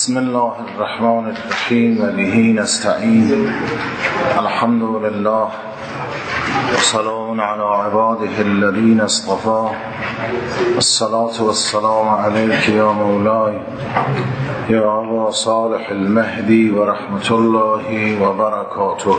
بسم الله الرحمن الرحیم و به نستعین. الحمد لله و سلام علی عباده الذین اصطفى. الصلاة والسلام علیک یا مولای یا ابا صالح المهدی و رحمت الله و برکاته.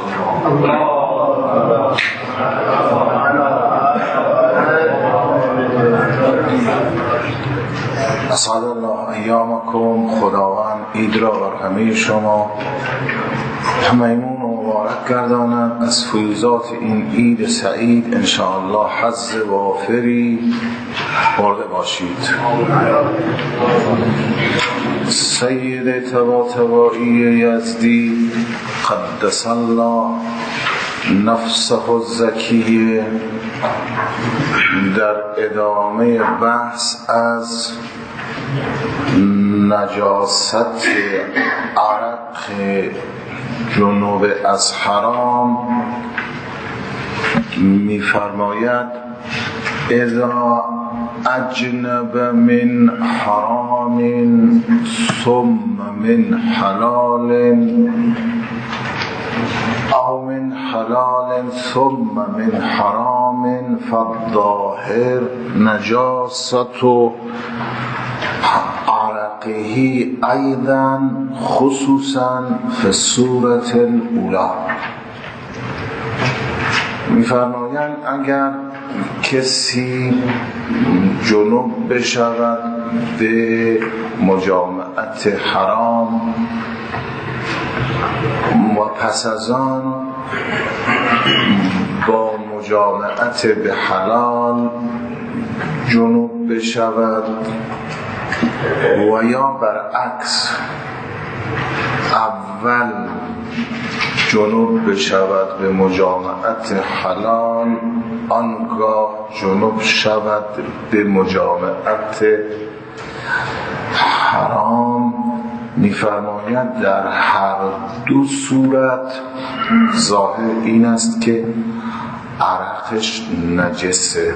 اسعد الله ایامکم. خداوند عید را بر همه شما میمون و مبارک گرداند. از فیوزات این عید سعید انشاءالله حظ وافری برده باشید. سید طباطبایی یزدی قدس الله نفسه الزکیه در ادامه بحث از نجاست عرق جنوب از حرام می‌فرماید اذا اجنب من حرام ثم من حلال او من حلال ثم من حرام فالظاهر نجاست عرقه ایضا خصوصا فی الصورة الاولی. می‌فرمایند اگر کسی جنوب بشود به مجامعت حرام و پس از آن با مجامعت به حلال جنوب بشود و یا برعکس اول جنوب بشود به مجامعت حلال آنگاه جنوب شود به مجامعت حرام، می‌فرماید در هر دو صورت ظاهر این است که عرقش نجسه،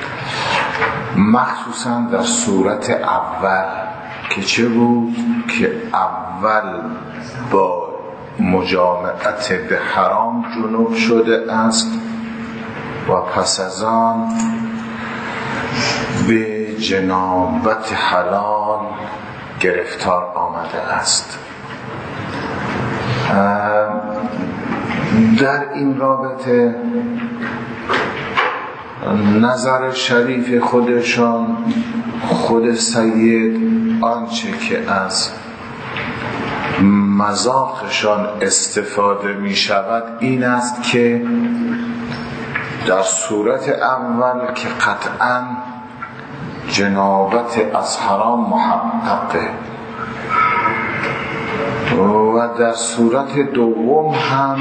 مخصوصا در صورت اول که چه بود؟ که اول با مجامعت به حرام جنوب شده است و پس از آن به جنابت حلال گرفتار آمده است. در این رابطه نظر شریف خودشان، خود سید آنچه که از مذاقشان استفاده می شود این است که در صورت اول که قطعاً جنابت از حرام محققه و در صورت دوم هم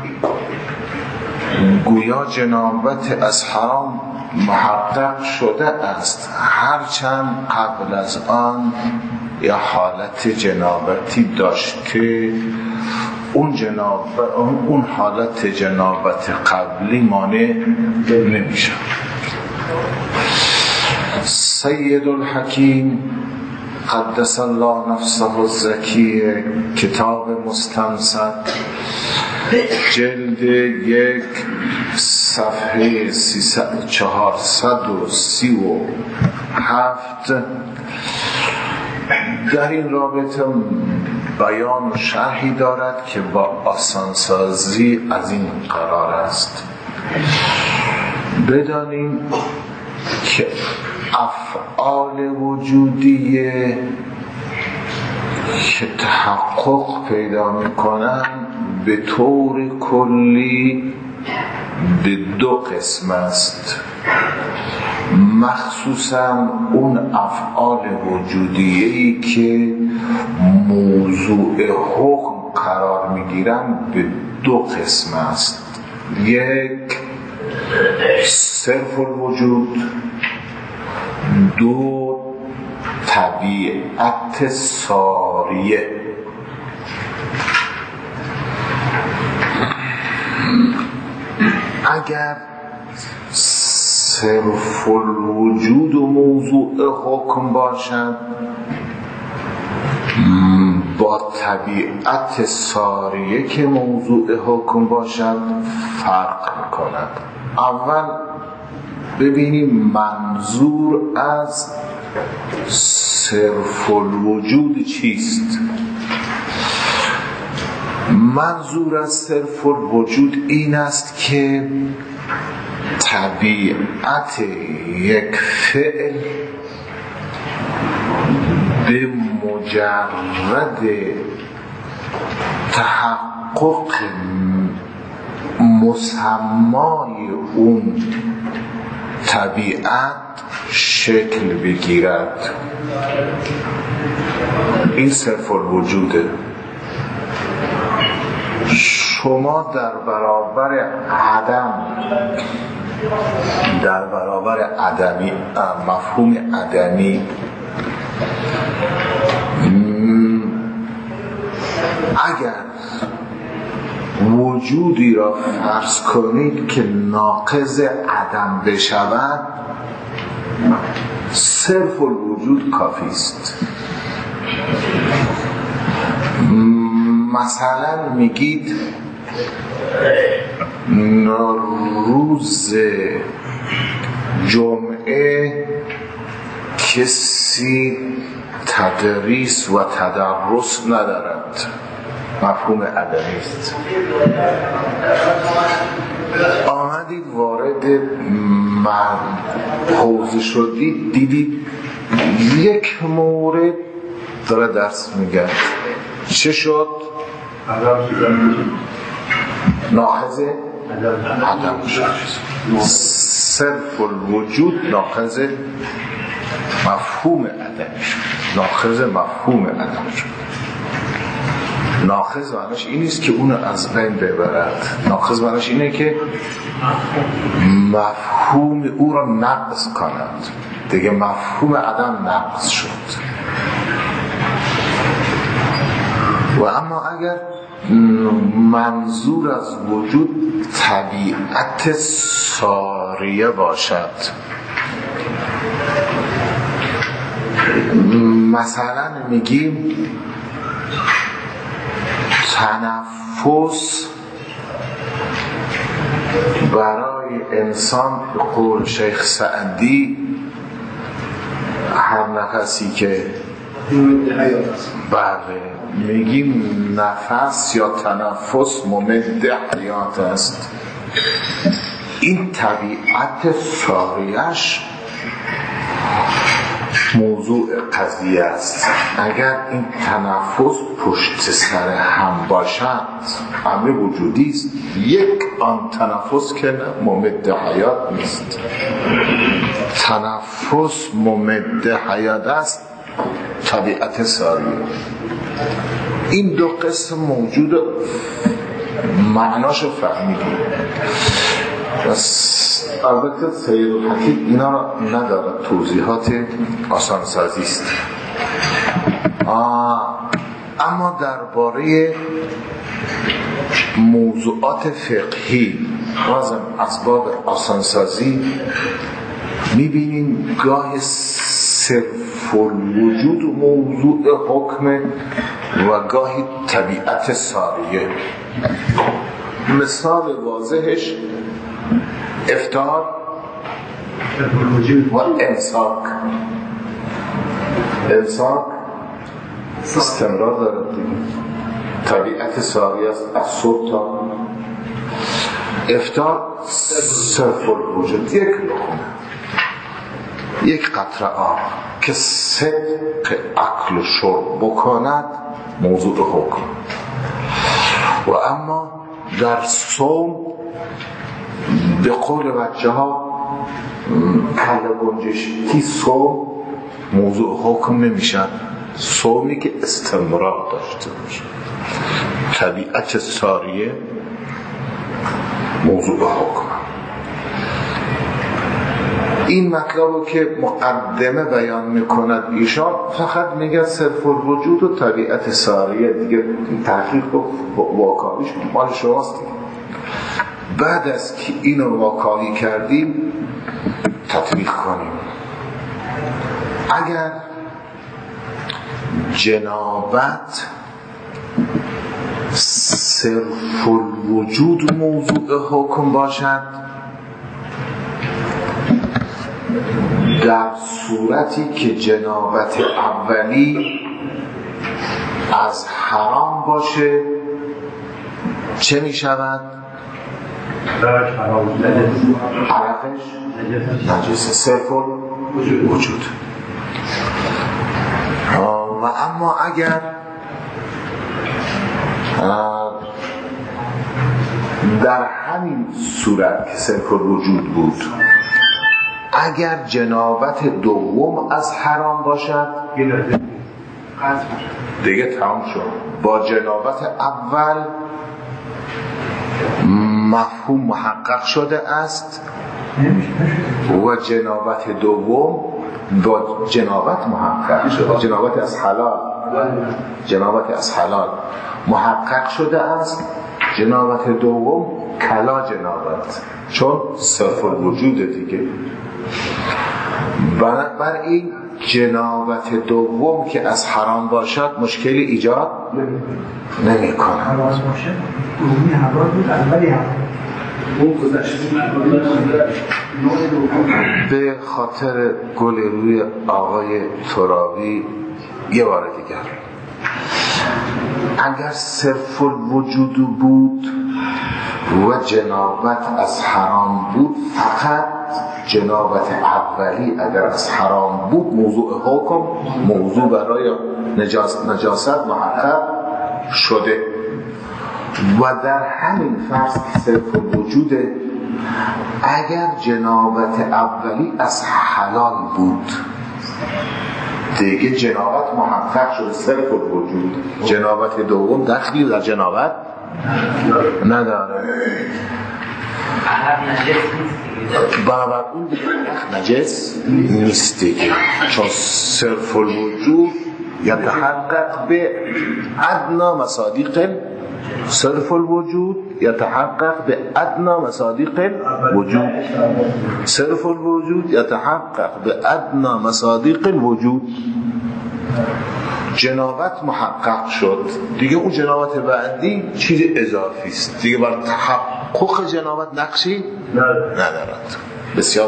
گویا جنابت از حرام محقق شده است، هرچند قبل از آن یا حالت جنابتی داشت که اون حالت جنابت قبلی مانع نمیشه. سید الحکیم قدس الله نفسه الزکیه کتاب مستنصر جلد 1 صفحه 437 در این رابطه بیان و شرحی دارد که با آسانسازی از این قرار است. بدانیم که افعال وجودیه که تحقق پیدا میکنن به طور کلی به دو قسم است، مخصوصا اون افعال وجودیه‌ای که موضوع حکم قرار میگیرن به دو قسم است. یک صرف الوجود، دو طبیعت ساریه. اگر صرف الوجود و موضوع حکم باشد با طبیعت ساریه که موضوع حکم باشد فرق میکند. اول ببینیم منظور از صرف الوجود چیست. منظور از صرف الوجود این است که طبیعت یک فعل به مجرد تحقق مسمای اون طبیعت شکل بگیرد. این صرف الوجوده. شما در برابر عدمی مفهوم عدمی اگر وجودی را فرض کنید که ناقض عدم بشود، صرف الوجود کافی است. مثلا میگید روز جمعه کسی تدریس و تدرس ندارد، مفهوم عدمی است. آمدید وارد حوزه شدید، دیدید یک مورد داره درس میگه، چه شد؟ ناقض عدم شد. صرف الوجود ناقض مفهوم عدم شد. ناقض مفهوم عدم شد. ناقض معنیش این نیست که اونو از بین ببرد. ناقض معنیش اینه که مفهوم او را نقض کند. دیگه مفهوم عدم نقض شد. و اما اگر منظور از وجود طبیعت ساریه باشد، مثلا میگیم تنفس برای انسان، به قول شیخ سعدی، هر نفسی که بله میگیم نفس یا تنفس ممد حیات است. این طبیعت ساریش موضوع قضیه است. اگر این تنفس پشت سر هم باشد، امر وجودی است. یک آن تنفس که ممد حیات نیست. تنفس ممد حیات است، طبیعت ساریه. این دو قسم موجود، معناشو فهمیدیم. بس البته سید الحقیق اینا را ندارد، توضیحات آسان سازی است. اما درباره موضوعات فقهی بازم اسباب آسان سازی میبینیم گاه صرف الوجود موضوع حکم و گاهی طبیعت ساریه. مثال واضحش افطار و امساک. امساک استمرار دارد، طبیعت ساریه است از صبح تا افطار. صرف الوجود یک لقمه، یک قطره آب که صدق اکل و شرب بکند موضوع حکم. و اما در صوم به قول بچه ها کله گنجشکی صوم موضوع حکم نمیشن. صومی که استمرار داشته باشه، طبیعت ساریه موضوع حکم. این مطلب رو که مقدمه بیان میکند ایشان، فقط میگه صرف الوجود و طبیعت ساریه، دیگه تحقیق و واکاویش مال شماست. بعد از که اینو واکاوی کردیم تطبیق کنیم. اگر جنابت صرف الوجود موضوع حکم باشد در صورتی که جنابت اولی از حرام باشه چه می شود؟ عرقش نجس صرف الوجود. و اما اگر در همین صورت که صرف الوجود بود اگر جنابت دوم از حرام باشد دیگه تمام شد. با جنابت اول مفهوم محقق شده است و جنابت دوم با جنابت محقق شده. جنابت از حلال محقق شده است. جنابت دوم کلا جنابت، چون صرف الوجود دیگه. بنابراین جنابت دوم که از حرام باشد مشکلی ایجاد نمی کند. به خاطر گل روی آقای ترابی یه بار دیگر، اگر صرف الوجود بود و جنابت از حرام بود، فقط جنابت اولی اگر از حرام بود موضوع حکم، موضوع برای نجاست محقق شده. و در همین فرض که صرف الوجود، اگر جنابت اولی از حلال بود دیگه جنابت محقق شده، صرف الوجود. جنابت دوم دخلی در جنابت نداره. برابر اون دیگه نجس نیست دیگه، چون صرف الوجود یتحقق به ادنا مصادیق صرف الوجود يتحقق بأدنى مصادیق الوجود. صرف الوجود يتحقق بأدنى مصادیق الوجود. جنابت محقق شد دیگه، اون جنابت بعدی چیز اضافی است دیگه، بر تحقق جنابت نقشی ندارد. بسیار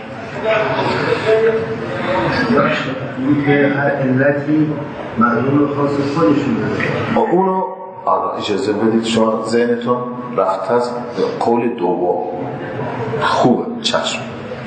هر علتی معلوم خاص خودشون داره. اونو اجازه بدید شما ذهنتون رفت از قول دوم. خوبه، چشم.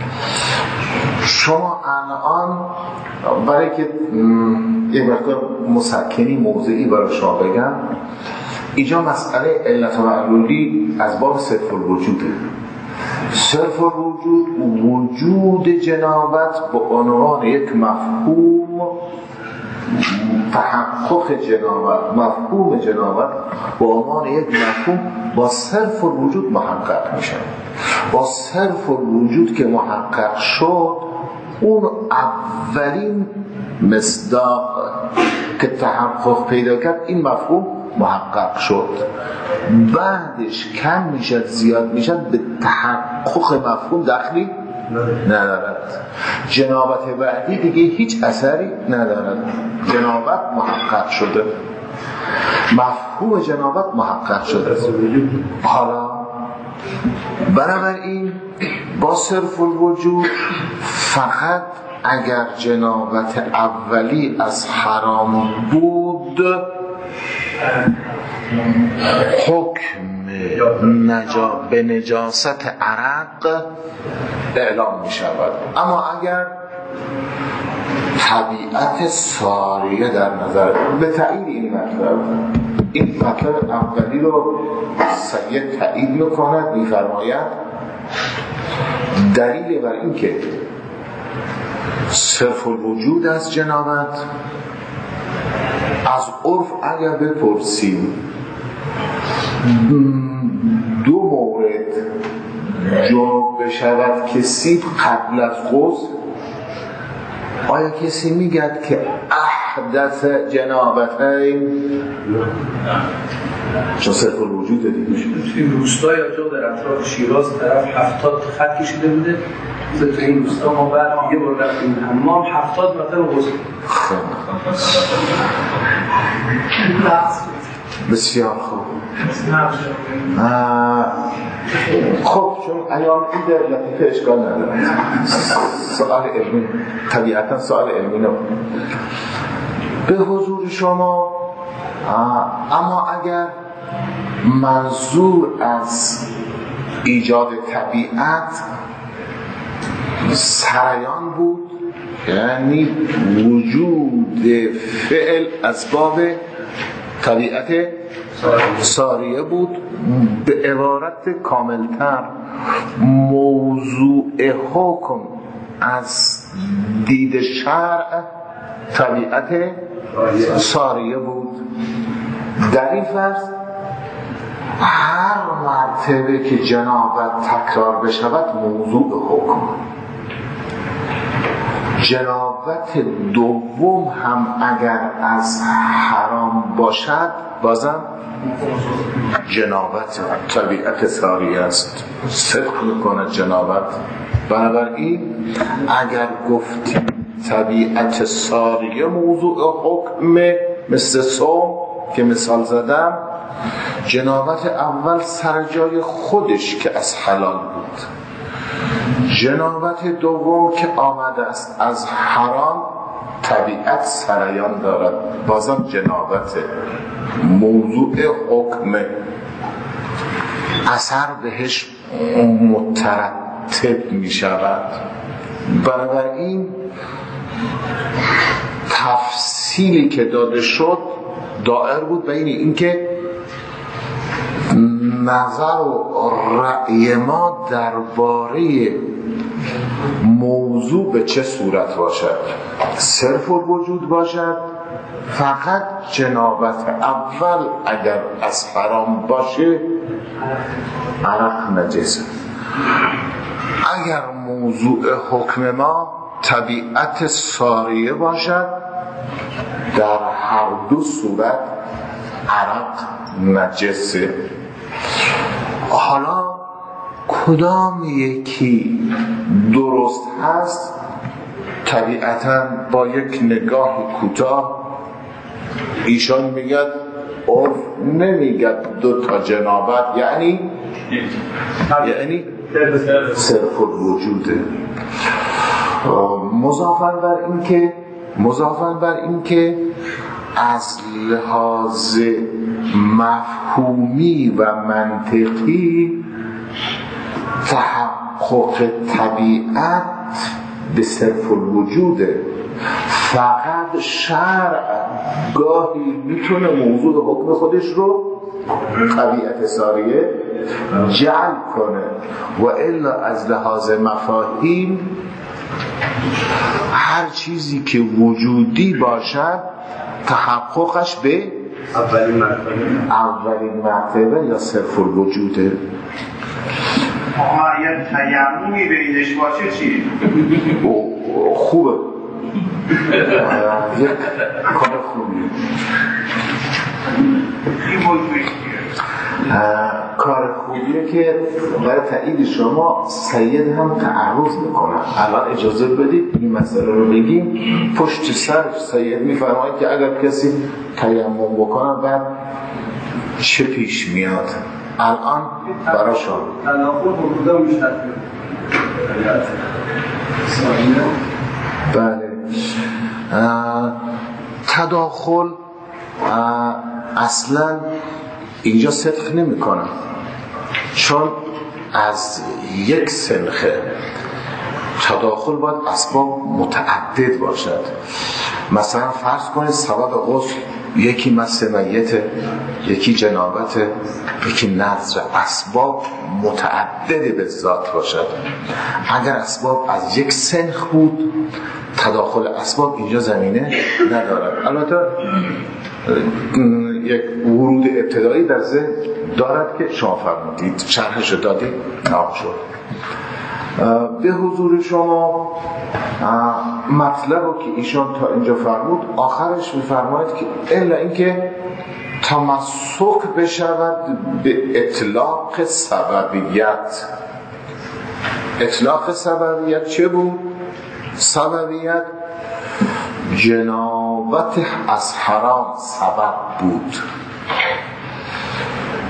شما الان برای که یک مقدار مسکنی موضعی برای شما بگم، اینجا مسئله علت و معلولی از باب صرف الوجوده. صرف الوجود وجود جنابت به عنوان یک مفهوم، تحقق جنابت، مفهوم جنابت به عنوان یک مفهوم با صرف الوجود محقق میشه. با صرف الوجود که محقق شد، اون اولین مصداق که تحقق پیدا کرد این مفهوم محقق شد. بعدش کم میشد زیاد میشد، به تحقق مفهوم دخلی ندارد. جنابت بعدی دیگه هیچ اثری ندارد. جنابت محقق شده، مفهوم جنابت محقق شده. حالا بنابراین با صرف الوجود فقط اگر جنابت اولی از حرام بود حکم به نجاست عرق اعلام می شود. اما اگر طبیعت ساریه در نظر، به تایید این مطلب اولی رو سید تایید میکند، میفرماید دلیل بر این که صرف الوجود از جنابت از عرف اگر بپرسیم دو مورد جنوب بشود کسی قبل از غسل، آیا کسی میگد که احدث جنابتین؟ چون صرف الوجود دیگه. این روستای آجا در اطراف شیراز طرف 70 خط کشیده بوده. تو این روستا ما بعد یه بار رفتیم حمام 70 مرتبه غسل. بسیار خوب. خب چون ایام ایده لطیفه اشکال نداره، سوال علمی طبیعتا سوال علمی نبود به حضور شما. اما اگر منظور از ایجاد طبیعت سریان بود، یعنی وجود فعل اسباب طبیعت ساریه بود، به عبارت کاملتر موضوع حکم از دید شرع طبیعت ساریه بود. در این فرض هر مرتبه که جنابت تکرار بشود موضوع حکم، جنابت دوم هم اگر از حرام باشد بازم جنابت طبیعت ساریه است، صدق میکند جنابت. بنابراین اگر گفتیم طبیعت ساریه موضوع حکم مثل صوم که مثال زدم، جنابت اول سر جای خودش که از حلال بود، جنابت دوم که آمده است از حرام طبیعت سریان دارد، بازم جنابت موضوع حکم، اثر بهش مترتب می شود. بنابراین تفصیلی که داده شد دائر بود بین این که نظر و رأی ما درباره موضوع به چه صورت باشد، صرف الوجود باشد، فقط جنابت اول اگر از حرام باشه عرق نجسه، اگر موضوع حکم ما طبیعت ساریه باشد در هر دو صورت عرق نجسه. حالا کدام یکی درست هست؟ طبیعتاً با یک نگاه کوتاه ایشان میگد عرف نمیگد دو تا جنابت یعنی صرف الوجوده. مضافاً بر این که از لحاظ مفهومی و منطقی تحقق طبیعت به صرف الوجوده، فقط شرع گاهی میتونه موضوع حکم خودش رو طبیعت ساریه جعل کنه و الا از لحاظ مفاهیم هر چیزی که وجودی باشد تحققش به اولین مرتبه یا صرف الوجوده. اگر تیممی بینش باشه چی؟ خوبه، یک کار خوبی. کار خوبیه که برای تایید شما سید هم تعرض میکنن. الان اجازه بدید این مسئله رو بگیم. پشت سر سید میفرماید که اگر کسی تیمم بکنه بعد چه پیش میاد. الان براشون تناقض حدودا میشه. بله، تداخل اصلا اینجا صدق نمی کنم، چون از یک سنخه تداخل باید اسباب متعدد باشد. مثلا فرض کنید سبب غسل یکی مس میت، یکی جنابت، یکی نذر، اسباب متعدد به ذات باشد. اگر اسباب از یک سنخ بود تداخل اسباب اینجا زمینه ندارد. البته یک ورود ابتدایی در ذهن دارد که شما فرمودید، شرحش رو دادید، تمام شد. به حضور شما مطلب رو که ایشان تا اینجا فرمود آخرش میفرماید که الا اینکه تمسک بشود به اطلاق سببیت. اطلاق سببیت چه بود؟ سببیت جنابت از حرام سبب بود.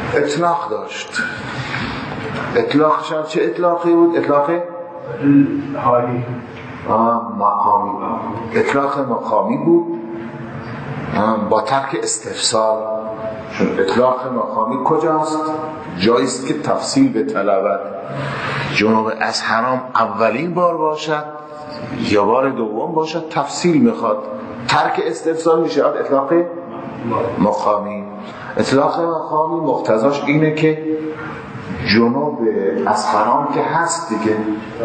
اطلاق داشت. اطلاقش هم چه اطلاقی بود؟ اطلاق حالی مقامی. اطلاق مقامی بود با ترک استفسار. چون اطلاق مقامی کجاست؟ جاییست که تفصیل به طلبت. جنوب از حرام اولین بار باشد یا بار دوم باشد تفصیل میخواد. ترک استفسار میشه اطلاق مقامی. اطلاق مقامی مقتضاش اینه که جنوب از حرام که هست دیگه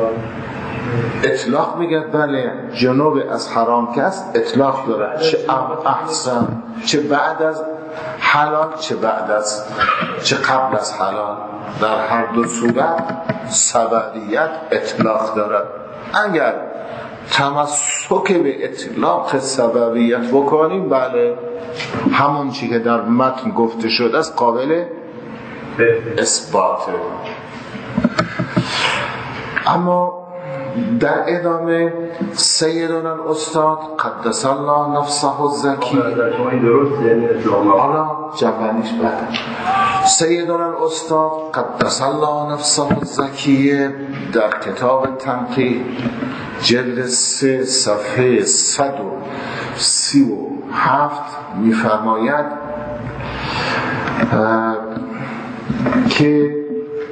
اطلاق میگه بله جنوب از حرام که هست اطلاق داره، چه احسن، چه بعد از حلال چه قبل از حلال، در هر دو صورت سببیت اطلاق دارد. اگر تمسک به اطلاق سببیت بکنیم بله همون چی که در متن گفته شده است قابل اثباته. اما در ادامه سیدنا الاستاد قدس الله نفسه الزکی حالا جوانیش بعد سیدنا الاستاد قدس الله نفسه الزکی در کتاب تنقیح جلد 3 صفحه 137 می‌فرماید که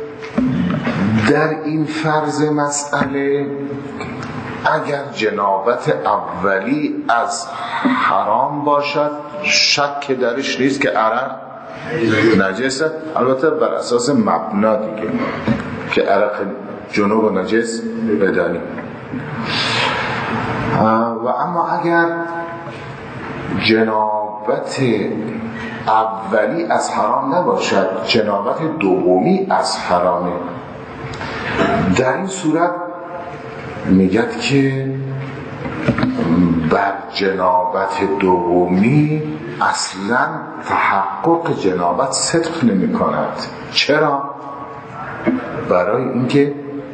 در این فرض مسئله اگر جنابت اولی از حرام باشد شک درش نیست که عرق نجسه، البته بر اساس مبنا دیگه که عرق جنوب و نجس بدانیم. و اما اگر جنابت اولی از حرام نباشد جنابت دومی از حرامه، در این صورت میگد که بر جنابت دومی اصلا تحقق جنابت صدق نمی کند. چرا؟ برای اینکه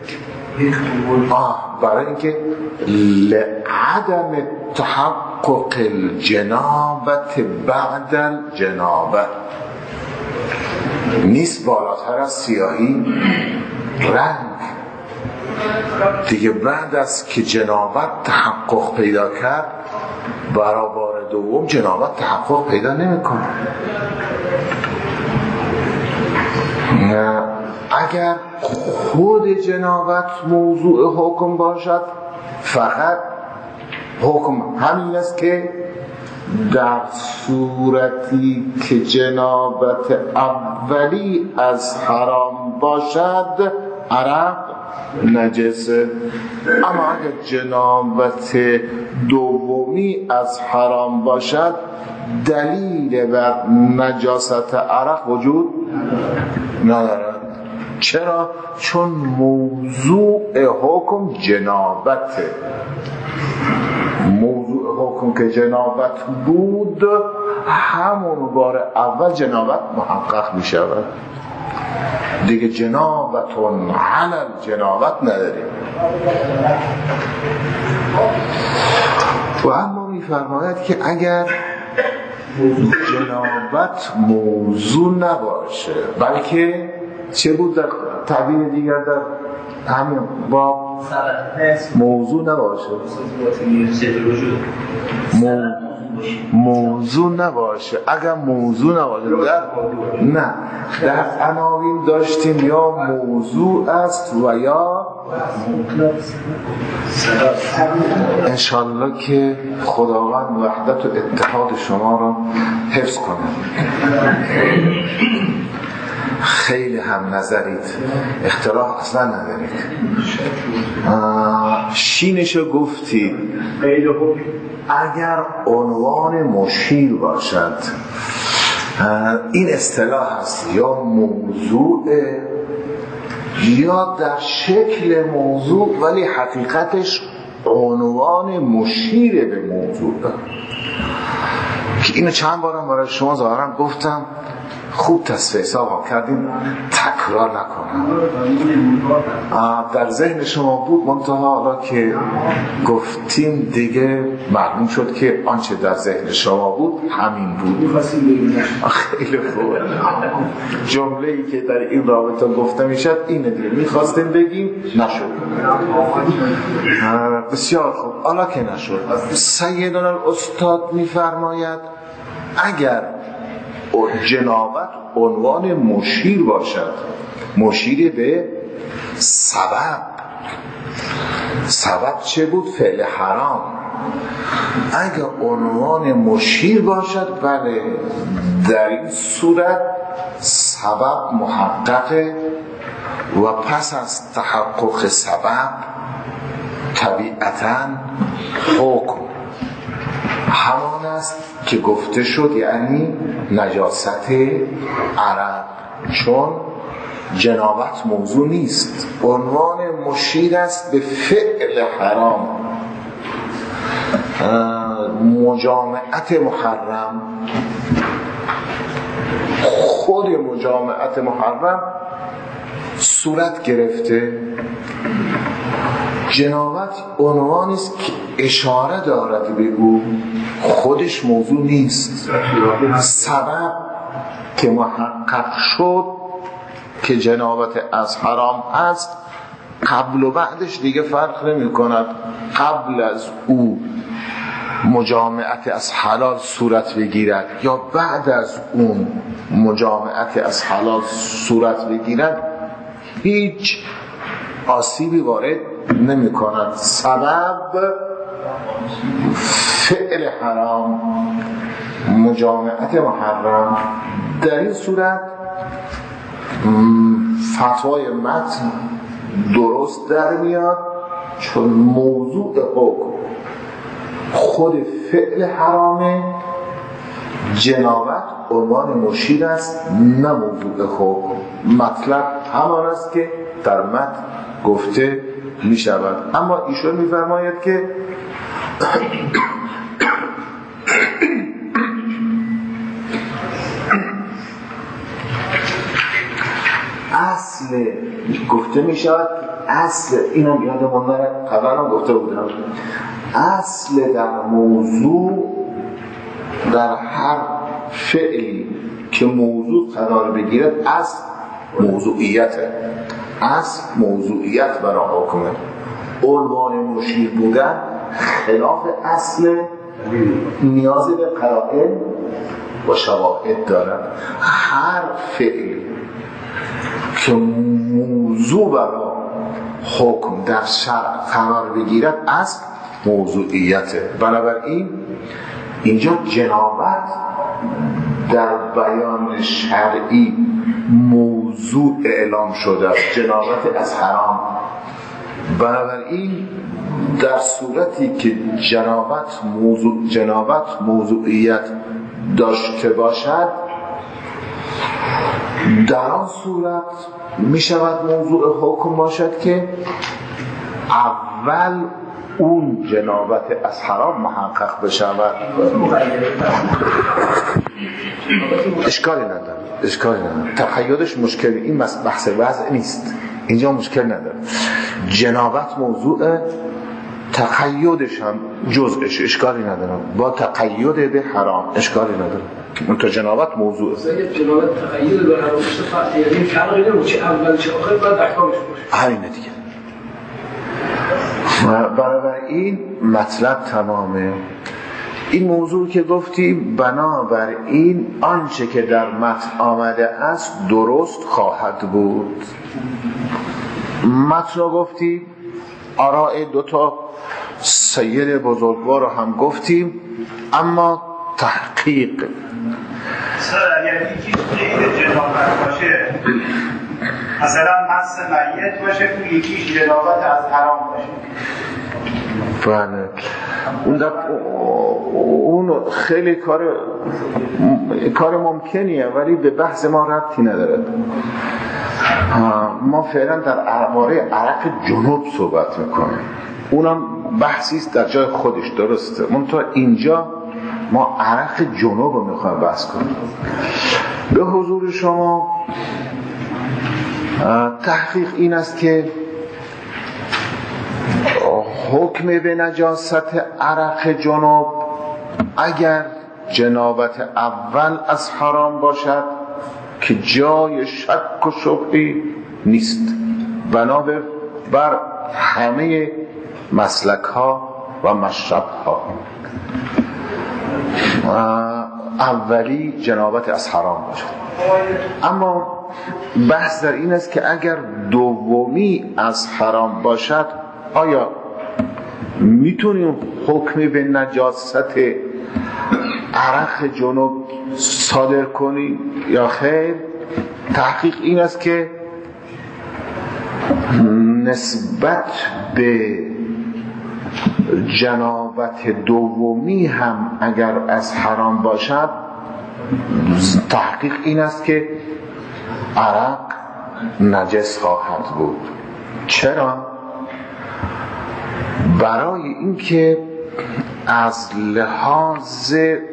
لعدم تحقق الجنابت بعد الجنابت نیست بالاتر از سیاهی رنگ دیگه. بعد از که جنابت تحقق پیدا کرد برای بار دوم جنابت تحقق پیدا نمیکنه. اگر خود جنابت موضوع حکم باشد فقط حکم همین است که در صورتی که جنابت اولی از حرام باشد عرق نجسه، اما اگر جنابت دومی از حرام باشد دلیل بر نجاست عرق وجود ندارد. چرا؟ چون موضوع حکم جنابته. موضوع حکم که جنابت بود همون بار اول جنابت محقق می شود دیگه. جنابتون علل جنابت نداریم. و اما می فرماید که اگر جنابت موضوع نباشه بلکه چه بود در تعبیر دیگر در همین باب موضوع نباشه، موضوع نباشه. اگر موضوع نباشه در عناوین داشتیم یا موضوع است و یا انشالله که خداوند وحدت و اتحاد شما را حفظ کنه. خیلی هم نظرید، اختلاف اصلا ندارید. شینشو گفتید اگر عنوان مشیر باشد این اصطلاح هست یا موضوع یا در شکل موضوع ولی حقیقتش عنوان مشیر به موضوع که اینو چند بارم برای شما ظاهرا گفتم. خوب تصفیه حساب کردیم، تکرار نکنم. در ذهن شما بود، منتها حالا که گفتیم دیگه معلوم شد که آنچه در ذهن شما بود همین بود. خیلی خوب. جمله‌ای که در این رابطه گفته میشد اینه دیگه، میخواستیم بگیم نشد. بسیار خوب. حالا که نشد، سیدنا الاستاد میفرماید اگر جنابت عنوان مشیر باشد، مشیر به سبب چه بود؟ فعل حرام. اگر عنوان مشیر باشد، بله، در این صورت سبب محققه و پس از تحقق سبب طبیعتاً حکم همان است که گفته شد، یعنی نجاست عرق، چون جنابت موضوع نیست، عنوان مشیر است به فعل حرام. مجامعت محرم، خود مجامعت محرم صورت گرفته. جنابت عنوانی است که اشاره دارد به او، خودش موضوع نیست. سبب که محقق شد که جنابت از حرام هست، قبل و بعدش دیگه فرق نمی کند. قبل از او مجامعت از حلال صورت بگیرد یا بعد از اون مجامعت از حلال صورت بگیرد، هیچ آسیبی وارد نمی کند. سبب فعل حرام، مجامعت محرم. در این صورت فتوای متن درست در میاد، چون موضوع حکم خود فعل حرامه. جنابت عنوان مشیر است، نه موضوع حکم. مطلب همان است که در متن گفته می شود. اما ایشون می فرماید که اصل گفته می شود، اصل اینم یادمون نره، قبلا هم گفته بودم، اصل در موضوع، در هر فعلی که موضوع قرار بگیرد، اصل موضوعیته. اصل موضوعیت برای حکمه. عنوان مشیر بودن خلاف اصل، نیازی به قرائن و شواهد دارد. هر فعلی که موضوع برای حکم در شرع قرار بگیرد، اصل موضوعیته. بنابراین اینجا جنابت در بیان شرعی موضوع اعلام شده است، جنابت از حرام. بنابراین در صورتی که جنابت موضوعیت داشته باشد، در آن صورت می شود موضوع حکم باشد که اول اون جنابت از حرام محقق بشود. اشکالی نداره. تقییدش مشکلی، این بحث وضع نیست، اینجا مشکل نداره. جنابت موضوع، تقییدش هم جزءش اشکالی نداره. با تقیید به حرام اشکالی نداره. اون تا جنابت موضوع جنابت تقیید به حرام یعنی فرقی نمیکنه چه اول چه آخر باید احکامش باشه. همینه دیگه. بنابراین مطلب تمامه. این موضوع که گفتیم، بنابراین آنچه که در متن آمده است درست خواهد بود. متن رو گفتیم، آراء دوتا سید بزرگوار رو هم گفتیم، اما تحقیق یعنی چیز که جنابت باشه، مثلا مس میت باشه، اون یکیش جنابت از حرام باشه. بله، اون خیلی کار ممکنیه، ولی به بحث ما ربطی نداره. ما فعلا در درباره عرق جنوب صحبت میکنیم، اونم بحثی است در جای خودش، درسته. منتها اینجا ما عرق جنوب رو میخوایم بحث کنیم. به حضور شما تحقیق این است که حکم به نجاست عرق جنوب اگر جنابت اول از حرام باشد که جای شک و شبهی نیست بنابر بر همه مسلک ها و مشرب ها. اولی جنابت از حرام باشد، اما بحث در این است که اگر دومی از حرام باشد آیا میتونیم حکمی به نجاست عرق جنوب صادر کنیم یا خیر؟ تحقیق این است که نسبت به جنابت دومی هم اگر از حرام باشد تحقیق این است که عرق نجس خواهد بود. چرا؟ برای اینکه از لحاظ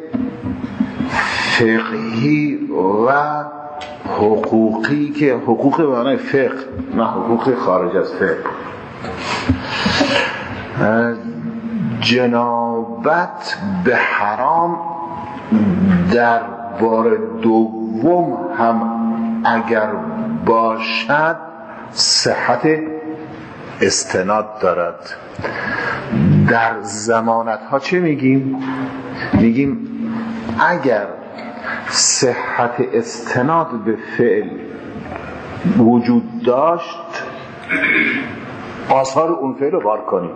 فقهی و حقوقی، که حقوق به معنای فقه نه حقوق خارج از فقه، جنابت به حرام در بار دوم هم اگر باشد صحت استناد دارد. در ضمانت ها چه میگیم؟ میگیم اگر صحت استناد به فعل وجود داشت آثار اون فعل رو بار کنیم.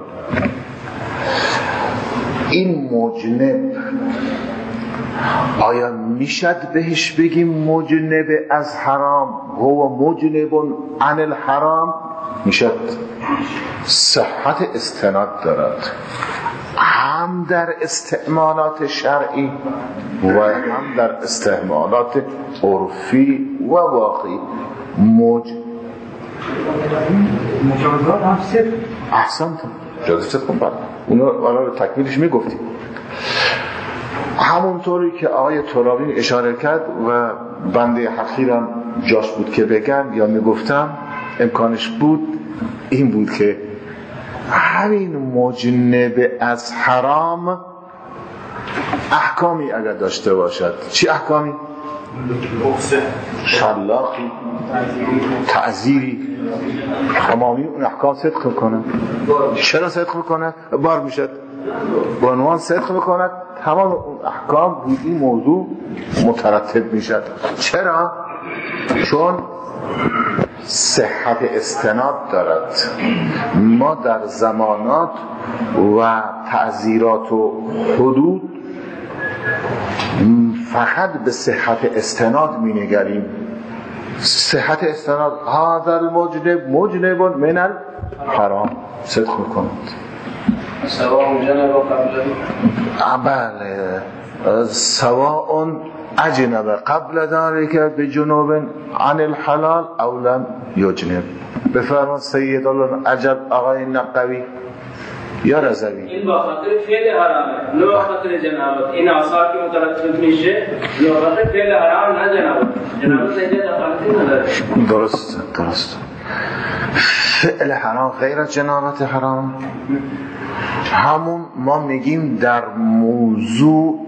این مجنب آیا میشد بهش بگیم مجنب از حرام؟ هو مجنب عن الحرام؟ میشد. صحت استناد دارد هم در استعمالات شرعی و هم در استعمالات عرفی و واقعی. مجازات هم صدق. احسنتم، جازه صدق کنم. اونا رو تکمیلش میگفتیم. همونطوری که آقای ترابی اشاره کرد و بنده حقیرم جاش بود که بگم یا میگفتم امکانش بود، این بود که همین مجنب از حرام احکامی اگر داشته باشد. چی احکامی؟ شلاقی، تعزیری، تمامی اون احکام صدق میکنه. چرا صدق میکنه؟ بار میشد با عنوان صدق میکنه، تمام اون احکام روی این موضوع مترتب میشد. چرا؟ چون صحت استناد دارد. ما در زمانات و تعزیرات و حدود فقط به صحت استناد می نگریم. صحت استناد هذا المجنب مجنب من الحرام صدق میکند. سواء جنب بله، سواء اجنب قبل ذلك بجنوب عن الحلال او لم یجنب. بفرمایید سید العجب آقای نقوی یا رضوی. این با خاطر فعل حرامه، نه با خاطر جنابت. این آثار که مترتب میشه یا خاطر فعل حرام نه جنابت. جنابت اینجا دخالتی نداره. درست. فعل حرام غیر از جنابت حرام. همون ما میگیم در موضوع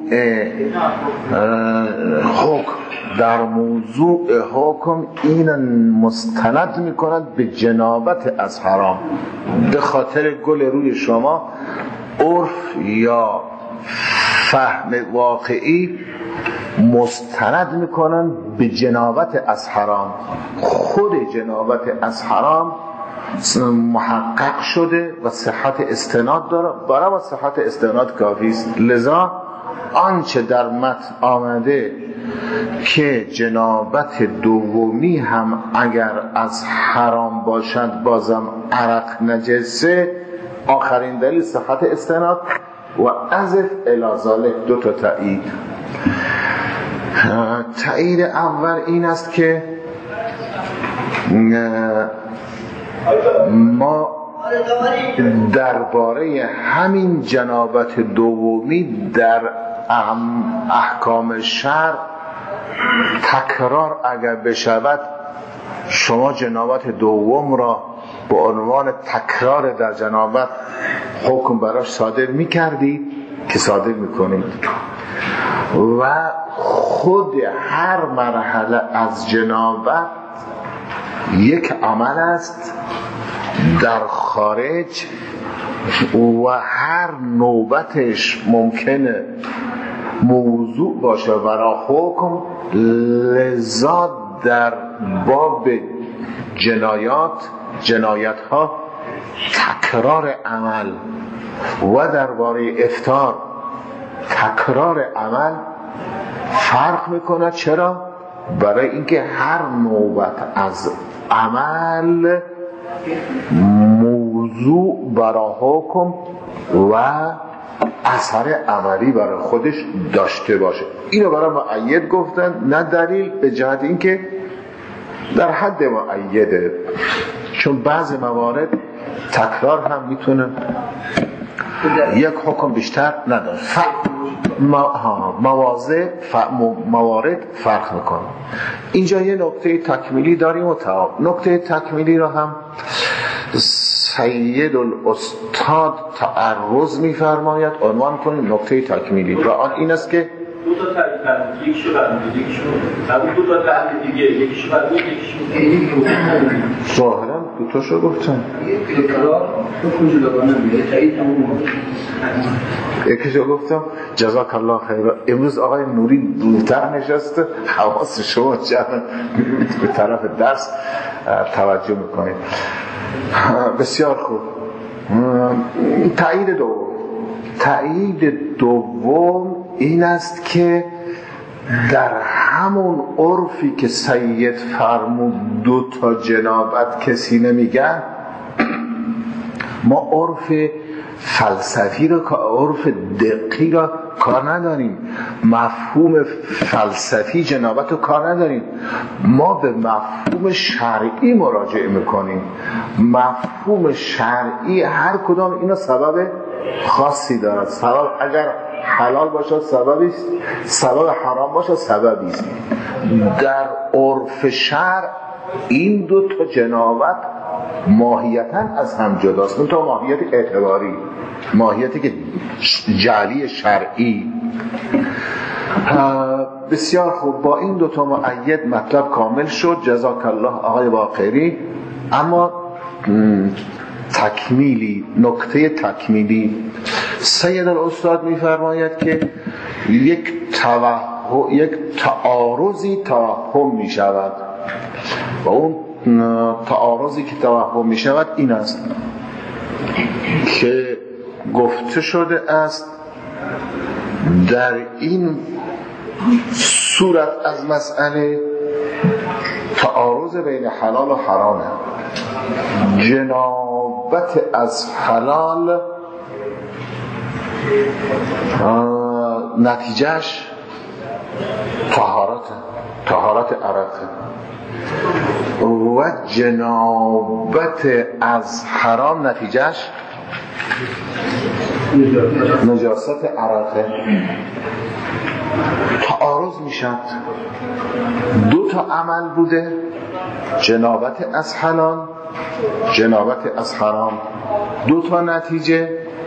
حکم، در موضوع حکم این مستند میکند به جنابت از حرام. به خاطر گل روی شما عرف یا فهم واقعی مستند میکنن به جنابت از حرام. خود جنابت از حرام محقق شده و صحت استناد داره، برای صحت استناد کافی است. لذا آنچه در متن آمده که جنابت دومی هم اگر از حرام باشد بازم عرق نجسه، آخرین دلیل صحت استناد و عزف الازاله. دو تا تایید. تایید اول این است که ما درباره همین جنابت دومی در احکام شرع تکرار اگر بشود شما جنابت دوم را به عنوان تکرار در جنابت حکم براش صادر می‌کردید که صادر می‌کنید و خود هر مرحله از جنابت یک عمل است در خارج و هر نوبتش ممکنه موضوع باشه برای حکم. لذا در باب جنایت ها تکرار عمل و درباره افطار تکرار عمل فرق میکنه. چرا؟ برای اینکه هر نوبت از عمل موضوع برای حکم و اثر عملی برای خودش داشته باشه. اینو برای مؤید گفتن، نه دلیل، به جهت اینکه در حد مؤیده، چون بعض موارد تکرار هم میتونه یک حکم بیشتر نداره. موارد فرق میکنه. اینجا یه نکته تکمیلی داریم و نکته تکمیلی رو هم سید الاستاد تعرض میفرماید عنوان کنیم نکته تکمیلی و آن این است که دو تا تعریف کردن، یکیشو برمی‌دید، یکیشو دو تا تعریف دیگه، یکیشو برمی‌دید، یکیشو ظاهرا دو تاشو گفتم. یکیشو گفتم. جزاک الله خیر. امروز آقای نوری دورتر نشسته، حواس شما جمع به طرف درس توجه میکنید. بسیار خوب. تایید دوم این است که در همون عرفی که سید فرمود دو تا جنابت کسی نمیگن، ما عرف فلسفی را، عرف دقیقی را کار نداریم، مفهوم فلسفی جنابت رو کار نداریم، ما به مفهوم شرعی مراجعه میکنیم. مفهوم شرعی هر کدام اینا سبب خاصی دارد. سبب اگر حلال باشد سببی است، سبب حرام باشد سببی است. در عرف شرع این دو تا جنابت ماهیتاً از هم جداست، اون تا ماهیت اعتباری، ماهیتی که جعلی شرعی. بسیار خوب. با این دو تا مؤید مطلب کامل شد. جزاک الله آقای باقری. اما تکمیلی، نکته تکمیلی، سید الاستاد میفرماید که یک تعارضی توهم می شود و اون تعارضی که توهم می شود این است که گفته شده است در این صورت از مسئله تعارض بین حلال و حرامه. جنابت از حلال نتیجهش طهارت عرقه و جنابت از حرام نتیجهش نجاست عرقه. تعارض میشد. دو تا عمل بوده، جنابت از حلال، جنابت از حرام، دو تا نتیجه،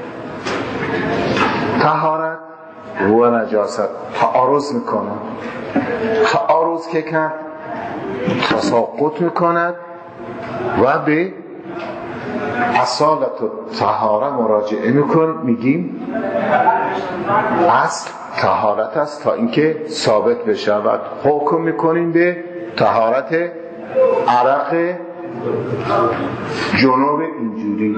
طهارت و نجاست. تعارض میکنه. تعارض که کرد تساقط میکند و به اصالت و طهاره مراجعه میکن. میگیم اصل طهارت است تا اینکه ثابت بشود. حکم میکنیم به طهارت عرق جنوب. اینجوری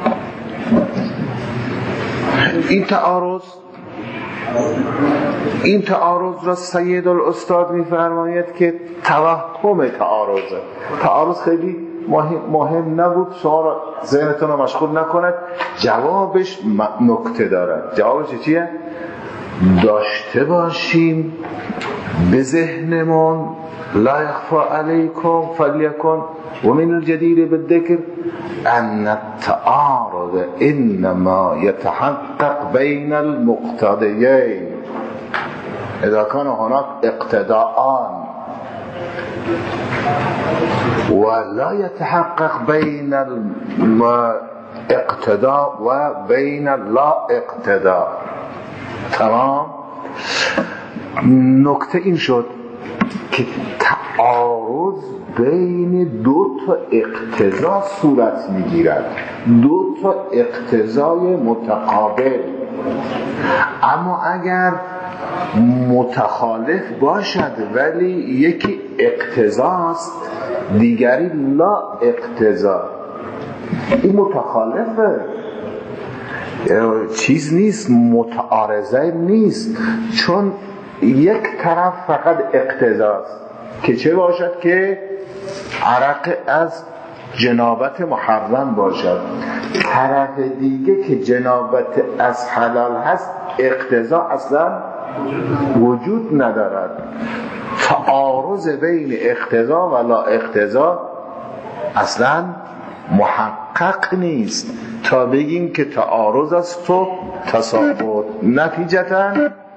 این تعارض را سید الاستاد میفرماید که توهم تعارضه. تعارض خیلی مهم نبود، شما را ذهنتون رو مشغول نکند. جوابش نکته دارد. جوابش چیه؟ داشته باشیم به ذهنمون لا يخفى عليكم فليكن ومن الجدير بالذكر أن التعارض إنما يتحقق بين المقتضيين. اذا كان هناك اقتداءان ولا يتحقق بين الاقتداء و بين لا اقتداء. تمام. نکته این شد که تعارض بین دو تا اقتضا صورت میگیرد، دو تا اقتضای متقابل، اما اگر متخالف باشد ولی یکی اقتضاست دیگری لا اقتضا، این متخالفه، چیز نیست، متعارضه نیست، چون یک طرف فقط اقتضاست که چه باشد که عرق از جنابت محرم باشد، طرف دیگه که جنابت از حلال هست اقتضا اصلا وجود ندارد. تعارض بین اقتضا و لا اقتضا اصلا محقق نیست تا بگیم که تعارض است و تساقط. نتیجتا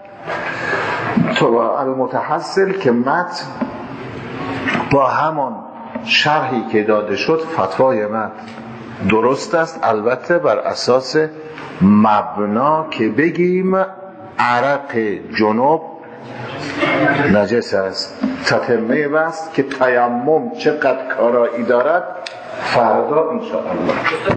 المتحصل که متن با همان شرحی که داده شد فتوای متن درست است، البته بر اساس مبنا که بگیم عرق جنوب نجس است. تتمه بست که تیمم چقدر کارایی دارد فردا انشاءالله.